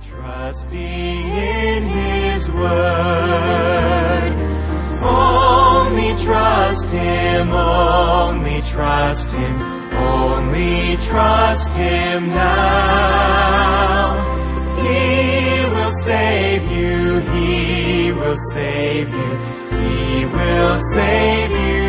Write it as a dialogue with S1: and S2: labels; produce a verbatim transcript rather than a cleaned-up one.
S1: trusting in His word. Only trust Him, only trust Him, only trust Him now. He will save you, He will save you, He will save you